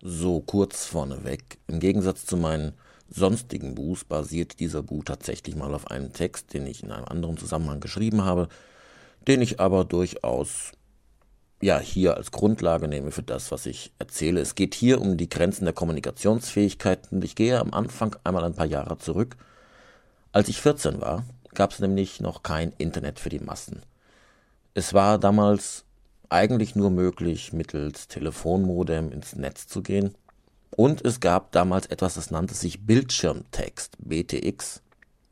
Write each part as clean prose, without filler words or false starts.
So kurz vorneweg. Im Gegensatz zu meinen sonstigen Buchs basiert dieser Buch tatsächlich mal auf einem Text, den ich in einem anderen Zusammenhang geschrieben habe, den ich aber durchaus hier als Grundlage nehme für das, was ich erzähle. Es geht hier um die Grenzen der Kommunikationsfähigkeit und ich gehe am Anfang einmal ein paar Jahre zurück. Als ich 14 war, gab es nämlich noch kein Internet für die Massen. Es war damals eigentlich nur möglich, mittels Telefonmodem ins Netz zu gehen. Und es gab damals etwas, das nannte sich Bildschirmtext, BTX.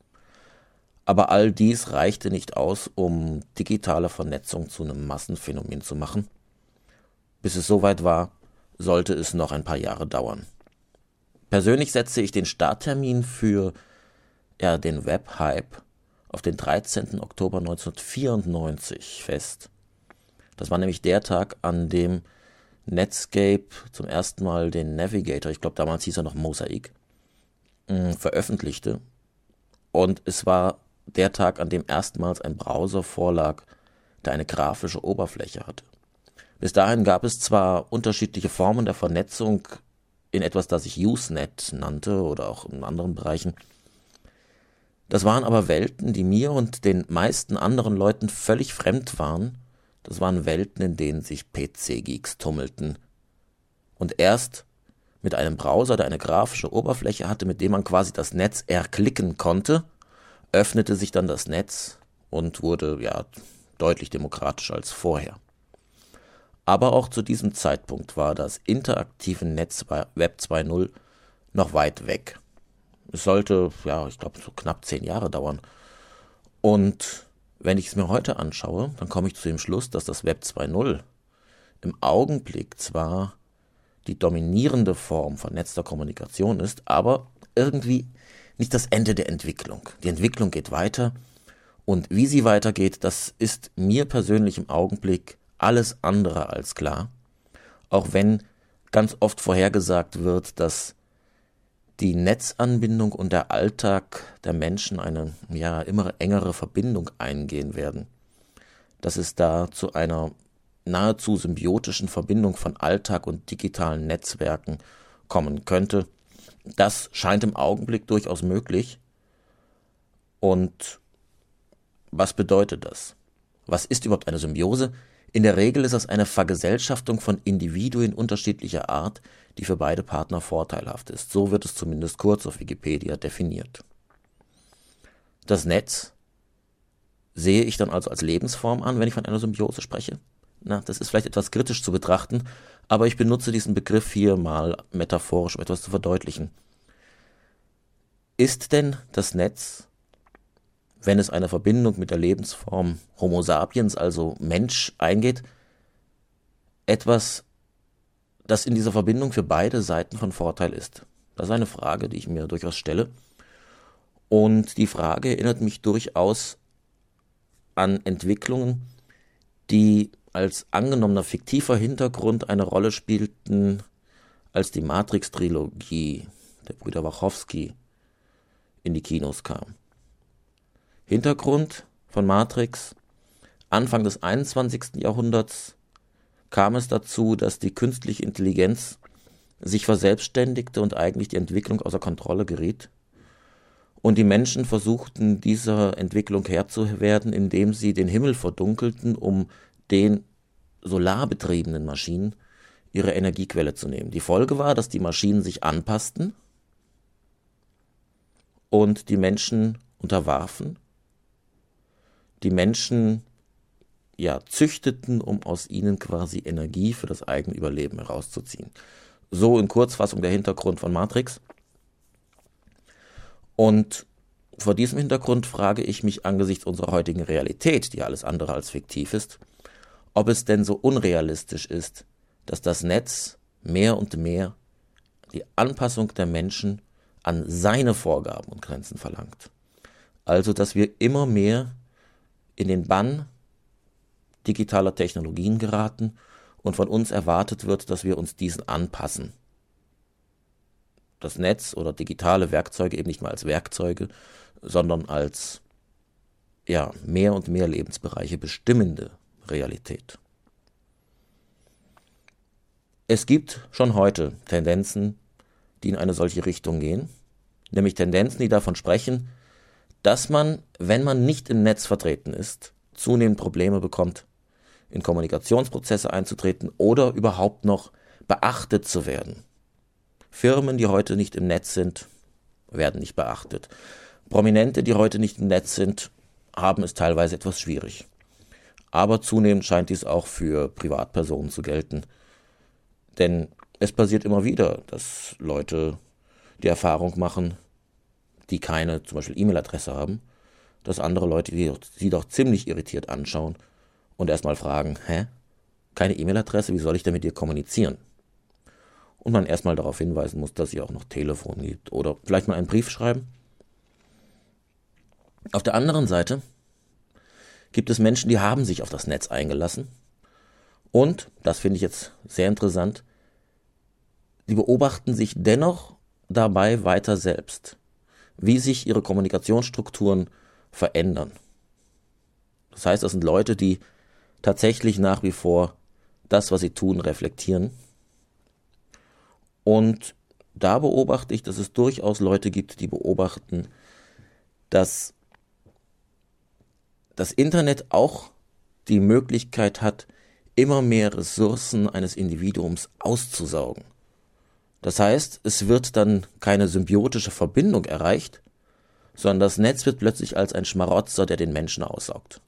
Aber all dies reichte nicht aus, um digitale Vernetzung zu einem Massenphänomen zu machen. Bis es soweit war, sollte es noch ein paar Jahre dauern. Persönlich setze ich den Starttermin für den Webhype auf den 13. Oktober 1994 fest. Das war nämlich der Tag, an dem Netscape zum ersten Mal den Navigator, ich glaube damals hieß er noch Mosaic, veröffentlichte. Und es war der Tag, an dem erstmals ein Browser vorlag, der eine grafische Oberfläche hatte. Bis dahin gab es zwar unterschiedliche Formen der Vernetzung in etwas, das sich Usenet nannte oder auch in anderen Bereichen. Das waren aber Welten, die mir und den meisten anderen Leuten völlig fremd waren. Das waren Welten, in denen sich PC-Geeks tummelten. Und erst mit einem Browser, der eine grafische Oberfläche hatte, mit dem man quasi das Netz erklicken konnte, öffnete sich dann das Netz und wurde deutlich demokratischer als vorher. Aber auch zu diesem Zeitpunkt war das interaktive Netz Web 2.0 noch weit weg. Es sollte, ich glaube, so knapp 10 Jahre dauern. Und wenn ich es mir heute anschaue, dann komme ich zu dem Schluss, dass das Web 2.0 im Augenblick zwar die dominierende Form vernetzter Kommunikation ist, aber irgendwie nicht das Ende der Entwicklung. Die Entwicklung geht weiter und wie sie weitergeht, das ist mir persönlich im Augenblick alles andere als klar. Auch wenn ganz oft vorhergesagt wird, dass die Netzanbindung und der Alltag der Menschen eine immer engere Verbindung eingehen werden. Dass es da zu einer nahezu symbiotischen Verbindung von Alltag und digitalen Netzwerken kommen könnte. Das scheint im Augenblick durchaus möglich. Und was bedeutet das? Was ist überhaupt eine Symbiose? In der Regel ist das eine Vergesellschaftung von Individuen unterschiedlicher Art, die für beide Partner vorteilhaft ist. So wird es zumindest kurz auf Wikipedia definiert. Das Netz sehe ich dann also als Lebensform an, wenn ich von einer Symbiose spreche. Das ist vielleicht etwas kritisch zu betrachten, aber ich benutze diesen Begriff hier mal metaphorisch, um etwas zu verdeutlichen. Ist denn das Netz, wenn es eine Verbindung mit der Lebensform Homo sapiens, also Mensch, eingeht, etwas, das in dieser Verbindung für beide Seiten von Vorteil ist? Das ist eine Frage, die ich mir durchaus stelle. Und die Frage erinnert mich durchaus an Entwicklungen, die als angenommener fiktiver Hintergrund eine Rolle spielten, als die Matrix-Trilogie der Brüder Wachowski in die Kinos kam. Hintergrund von Matrix: Anfang des 21. Jahrhunderts kam es dazu, dass die künstliche Intelligenz sich verselbstständigte und eigentlich die Entwicklung außer Kontrolle geriet. Und die Menschen versuchten, dieser Entwicklung Herr zu werden, indem sie den Himmel verdunkelten, um den solarbetriebenen Maschinen ihre Energiequelle zu nehmen. Die Folge war, dass die Maschinen sich anpassten und die Menschen unterwarfen. Die Menschen züchteten, um aus ihnen quasi Energie für das eigene Überleben herauszuziehen. So in Kurzfassung der Hintergrund von Matrix. Und vor diesem Hintergrund frage ich mich angesichts unserer heutigen Realität, die alles andere als fiktiv ist, ob es denn so unrealistisch ist, dass das Netz mehr und mehr die Anpassung der Menschen an seine Vorgaben und Grenzen verlangt. Also, dass wir immer mehr in den Bann digitaler Technologien geraten und von uns erwartet wird, dass wir uns diesen anpassen. Das Netz oder digitale Werkzeuge eben nicht mehr als Werkzeuge, sondern als mehr und mehr Lebensbereiche bestimmende Realität. Es gibt schon heute Tendenzen, die in eine solche Richtung gehen, nämlich Tendenzen, die davon sprechen, dass man, wenn man nicht im Netz vertreten ist, zunehmend Probleme bekommt, in Kommunikationsprozesse einzutreten oder überhaupt noch beachtet zu werden. Firmen, die heute nicht im Netz sind, werden nicht beachtet. Prominente, die heute nicht im Netz sind, haben es teilweise etwas schwierig. Aber zunehmend scheint dies auch für Privatpersonen zu gelten. Denn es passiert immer wieder, dass Leute die Erfahrung machen, die keine zum Beispiel E-Mail-Adresse haben, dass andere Leute sie doch ziemlich irritiert anschauen und erstmal fragen, keine E-Mail-Adresse, wie soll ich denn mit dir kommunizieren? Und man erstmal darauf hinweisen muss, dass es auch noch Telefon gibt oder vielleicht mal einen Brief schreiben. Auf der anderen Seite gibt es Menschen, die haben sich auf das Netz eingelassen und, das finde ich jetzt sehr interessant, die beobachten sich dennoch dabei weiter selbst, wie sich ihre Kommunikationsstrukturen verändern. Das heißt, das sind Leute, die tatsächlich nach wie vor das, was sie tun, reflektieren. Und da beobachte ich, dass es durchaus Leute gibt, die beobachten, dass das Internet auch die Möglichkeit hat, immer mehr Ressourcen eines Individuums auszusaugen. Das heißt, es wird dann keine symbiotische Verbindung erreicht, sondern das Netz wird plötzlich als ein Schmarotzer, der den Menschen aussaugt.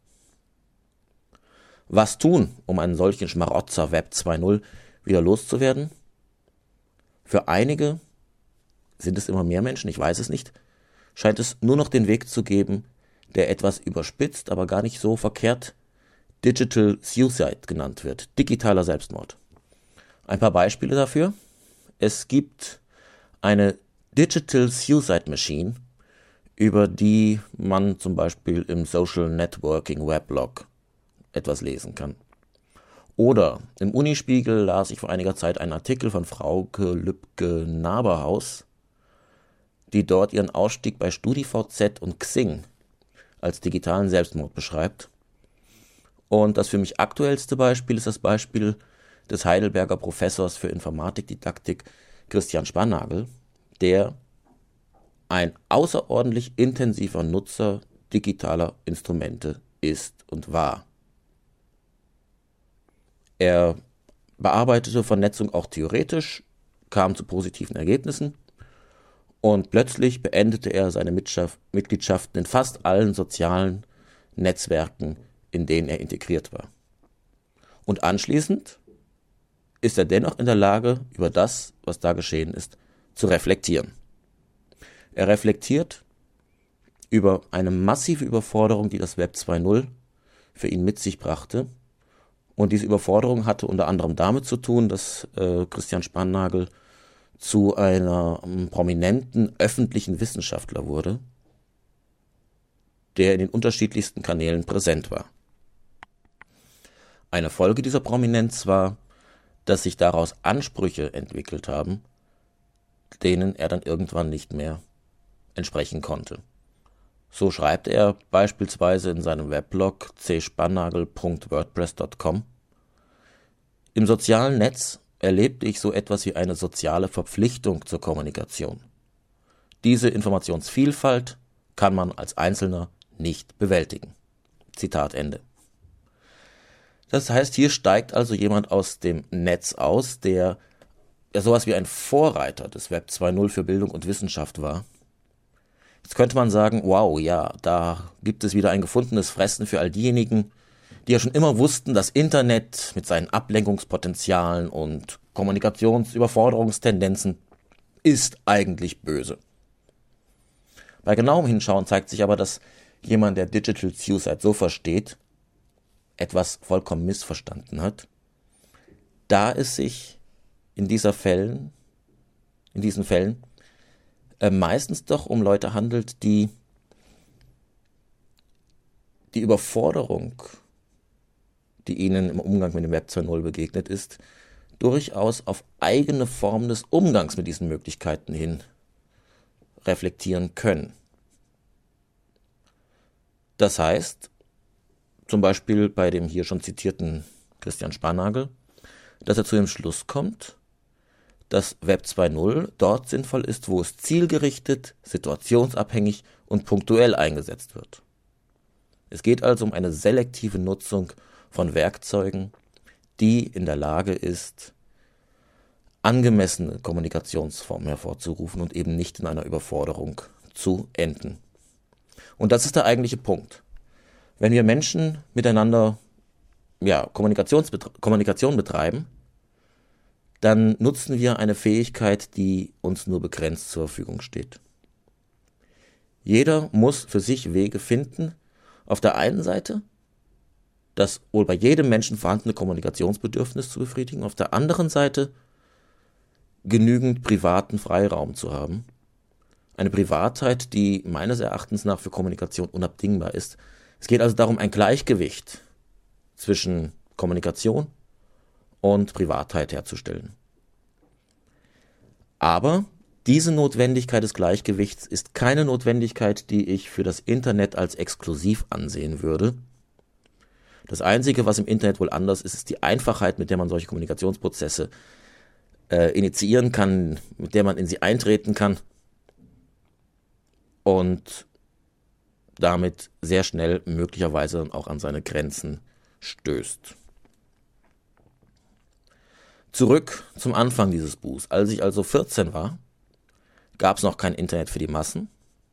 Was tun, um einen solchen Schmarotzer Web 2.0 wieder loszuwerden? Für einige, sind es immer mehr Menschen, ich weiß es nicht, scheint es nur noch den Weg zu geben, der etwas überspitzt, aber gar nicht so verkehrt Digital Suicide genannt wird, digitaler Selbstmord. Ein paar Beispiele dafür. Es gibt eine Digital Suicide Machine, über die man zum Beispiel im Social Networking Weblog etwas lesen kann. Oder im Unispiegel las ich vor einiger Zeit einen Artikel von Frauke Lübke-Naberhaus, die dort ihren Ausstieg bei StudiVZ und Xing als digitalen Selbstmord beschreibt. Und das für mich aktuellste Beispiel ist das Beispiel des Heidelberger Professors für Informatikdidaktik Christian Spannagel, der ein außerordentlich intensiver Nutzer digitaler Instrumente ist und war. Er bearbeitete Vernetzung auch theoretisch, kam zu positiven Ergebnissen und plötzlich beendete er seine Mitgliedschaften in fast allen sozialen Netzwerken, in denen er integriert war. Und anschließend ist er dennoch in der Lage, über das, was da geschehen ist, zu reflektieren. Er reflektiert über eine massive Überforderung, die das Web 2.0 für ihn mit sich brachte. Und diese Überforderung hatte unter anderem damit zu tun, dass Christian Spannagel zu einem prominenten öffentlichen Wissenschaftler wurde, der in den unterschiedlichsten Kanälen präsent war. Eine Folge dieser Prominenz war, dass sich daraus Ansprüche entwickelt haben, denen er dann irgendwann nicht mehr entsprechen konnte. So schreibt er beispielsweise in seinem Weblog cspannagel.wordpress.com: Im sozialen Netz erlebte ich so etwas wie eine soziale Verpflichtung zur Kommunikation. Diese Informationsvielfalt kann man als Einzelner nicht bewältigen. Zitat Ende. Das heißt, hier steigt also jemand aus dem Netz aus, der ja sowas wie ein Vorreiter des Web 2.0 für Bildung und Wissenschaft war. Jetzt könnte man sagen, wow, ja, da gibt es wieder ein gefundenes Fressen für all diejenigen, die ja schon immer wussten, das Internet mit seinen Ablenkungspotenzialen und Kommunikationsüberforderungstendenzen ist eigentlich böse. Bei genauem Hinschauen zeigt sich aber, dass jemand, der Digital Suicide so versteht, etwas vollkommen missverstanden hat, da es sich in diesen Fällen meistens doch um Leute handelt, die die Überforderung, die ihnen im Umgang mit dem Web 2.0 begegnet ist, durchaus auf eigene Form des Umgangs mit diesen Möglichkeiten hin reflektieren können. Das heißt, zum Beispiel bei dem hier schon zitierten Christian Spannagel, dass er zu dem Schluss kommt, dass Web 2.0 dort sinnvoll ist, wo es zielgerichtet, situationsabhängig und punktuell eingesetzt wird. Es geht also um eine selektive Nutzung von Werkzeugen, die in der Lage ist, angemessene Kommunikationsformen hervorzurufen und eben nicht in einer Überforderung zu enden. Und das ist der eigentliche Punkt. Wenn wir Menschen miteinander Kommunikation betreiben, dann nutzen wir eine Fähigkeit, die uns nur begrenzt zur Verfügung steht. Jeder muss für sich Wege finden, auf der einen Seite das wohl bei jedem Menschen vorhandene Kommunikationsbedürfnis zu befriedigen, auf der anderen Seite genügend privaten Freiraum zu haben. Eine Privatheit, die meines Erachtens nach für Kommunikation unabdingbar ist. Es geht also darum, ein Gleichgewicht zwischen Kommunikation und Privatheit herzustellen. Aber diese Notwendigkeit des Gleichgewichts ist keine Notwendigkeit, die ich für das Internet als exklusiv ansehen würde. Das Einzige, was im Internet wohl anders ist, ist die Einfachheit, mit der man solche Kommunikationsprozesse initiieren kann, mit der man in sie eintreten kann und damit sehr schnell möglicherweise auch an seine Grenzen stößt. Zurück zum Anfang dieses Buchs. Als ich also 14 war, gab es noch kein Internet für die Massen.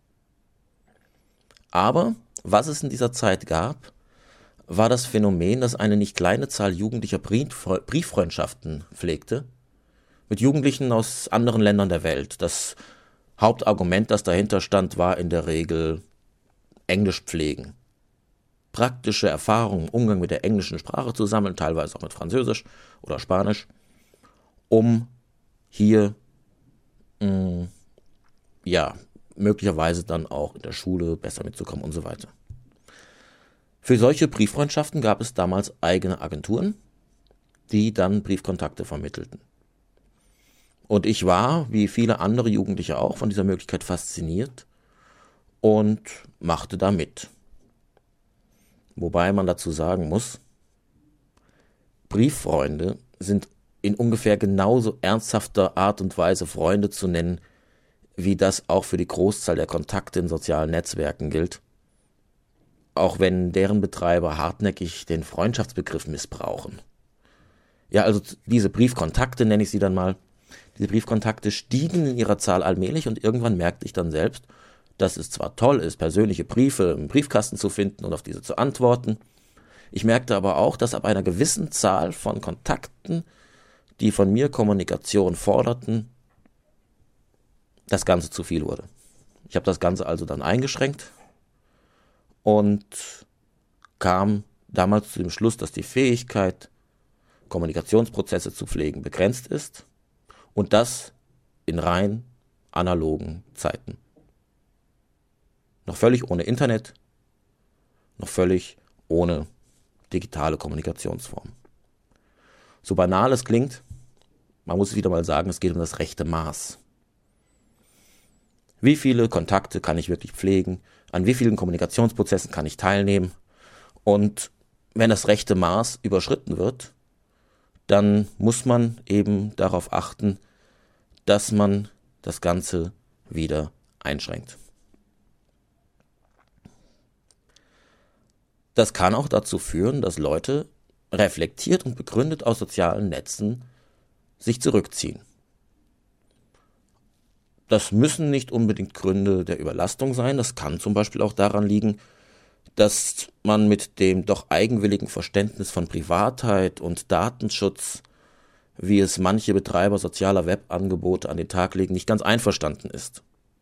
Aber was es in dieser Zeit gab, war das Phänomen, dass eine nicht kleine Zahl jugendlicher Brieffreundschaften pflegte, mit Jugendlichen aus anderen Ländern der Welt. Das Hauptargument, das dahinter stand, war in der Regel Englisch pflegen. Praktische Erfahrungen im Umgang mit der englischen Sprache zu sammeln, teilweise auch mit Französisch oder Spanisch, um hier möglicherweise dann auch in der Schule besser mitzukommen und so weiter. Für solche Brieffreundschaften gab es damals eigene Agenturen, die dann Briefkontakte vermittelten. Und ich war, wie viele andere Jugendliche auch, von dieser Möglichkeit fasziniert und machte da mit. Wobei man dazu sagen muss, Brieffreunde sind in ungefähr genauso ernsthafter Art und Weise Freunde zu nennen, wie das auch für die Großzahl der Kontakte in sozialen Netzwerken gilt, auch wenn deren Betreiber hartnäckig den Freundschaftsbegriff missbrauchen. Ja, also diese Briefkontakte, nenne ich sie dann mal, diese Briefkontakte stiegen in ihrer Zahl allmählich und irgendwann merkte ich dann selbst, dass es zwar toll ist, persönliche Briefe im Briefkasten zu finden und auf diese zu antworten. Ich merkte aber auch, dass ab einer gewissen Zahl von Kontakten, die von mir Kommunikation forderten, das Ganze zu viel wurde. Ich habe das Ganze also dann eingeschränkt und kam damals zu dem Schluss, dass die Fähigkeit, Kommunikationsprozesse zu pflegen, begrenzt ist und das in rein analogen Zeiten. Noch völlig ohne Internet, noch völlig ohne digitale Kommunikationsformen. So banal es klingt, man muss es wieder mal sagen, es geht um das rechte Maß. Wie viele Kontakte kann ich wirklich pflegen? An wie vielen Kommunikationsprozessen kann ich teilnehmen? Und wenn das rechte Maß überschritten wird, dann muss man eben darauf achten, dass man das Ganze wieder einschränkt. Das kann auch dazu führen, dass Leute reflektiert und begründet aus sozialen Netzen sich zurückziehen. Das müssen nicht unbedingt Gründe der Überlastung sein, das kann zum Beispiel auch daran liegen, dass man mit dem doch eigenwilligen Verständnis von Privatheit und Datenschutz, wie es manche Betreiber sozialer Webangebote an den Tag legen, nicht ganz einverstanden ist.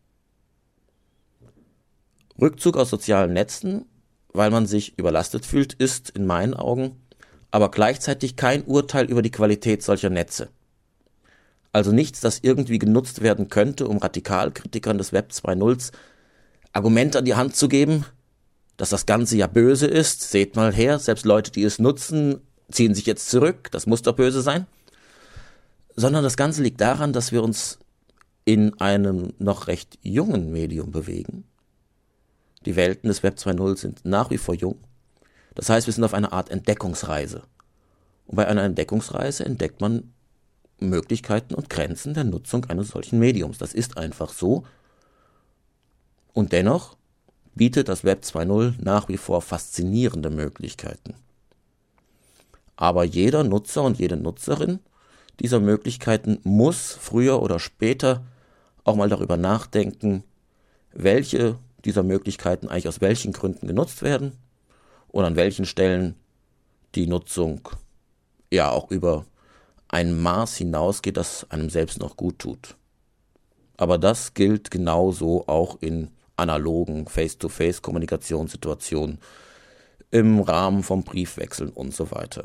Rückzug aus sozialen Netzen, weil man sich überlastet fühlt, ist in meinen Augen aber gleichzeitig kein Urteil über die Qualität solcher Netze. Also nichts, das irgendwie genutzt werden könnte, um Radikalkritikern des Web 2.0 Argumente an die Hand zu geben, dass das Ganze ja böse ist. Seht mal her, selbst Leute, die es nutzen, ziehen sich jetzt zurück, das muss doch böse sein. Sondern das Ganze liegt daran, dass wir uns in einem noch recht jungen Medium bewegen. Die Welten des Web 2.0 sind nach wie vor jung. Das heißt, wir sind auf einer Art Entdeckungsreise. Und bei einer Entdeckungsreise entdeckt man Möglichkeiten und Grenzen der Nutzung eines solchen Mediums. Das ist einfach so. Und dennoch bietet das Web 2.0 nach wie vor faszinierende Möglichkeiten. Aber jeder Nutzer und jede Nutzerin dieser Möglichkeiten muss früher oder später auch mal darüber nachdenken, welche dieser Möglichkeiten eigentlich aus welchen Gründen genutzt werden und an welchen Stellen die Nutzung ja auch über ein Maß hinausgeht, das einem selbst noch gut tut. Aber das gilt genauso auch in analogen Face-to-Face-Kommunikationssituationen im Rahmen von Briefwechseln und so weiter.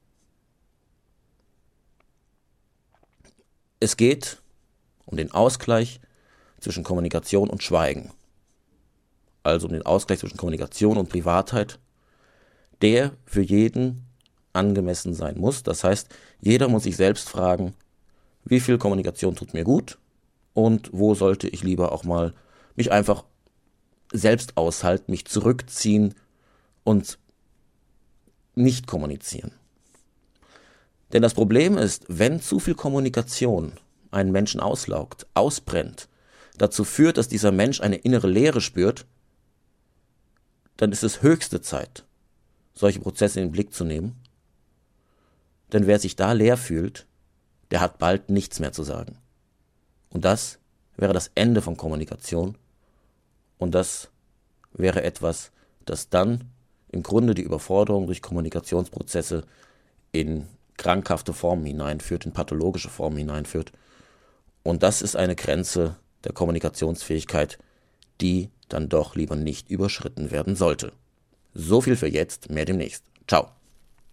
Es geht um den Ausgleich zwischen Kommunikation und Schweigen. Also um den Ausgleich zwischen Kommunikation und Privatheit, der für jeden angemessen sein muss. Das heißt, jeder muss sich selbst fragen, wie viel Kommunikation tut mir gut und wo sollte ich lieber auch mal mich einfach selbst aushalten, mich zurückziehen und nicht kommunizieren. Denn das Problem ist, wenn zu viel Kommunikation einen Menschen auslaugt, ausbrennt, dazu führt, dass dieser Mensch eine innere Leere spürt, dann ist es höchste Zeit, solche Prozesse in den Blick zu nehmen. Denn wer sich da leer fühlt, der hat bald nichts mehr zu sagen. Und das wäre das Ende von Kommunikation. Und das wäre etwas, das dann im Grunde die Überforderung durch Kommunikationsprozesse in krankhafte Formen hineinführt, in pathologische Formen hineinführt. Und das ist eine Grenze der Kommunikationsfähigkeit, die dann doch lieber nicht überschritten werden sollte. So viel für jetzt, mehr demnächst. Ciao.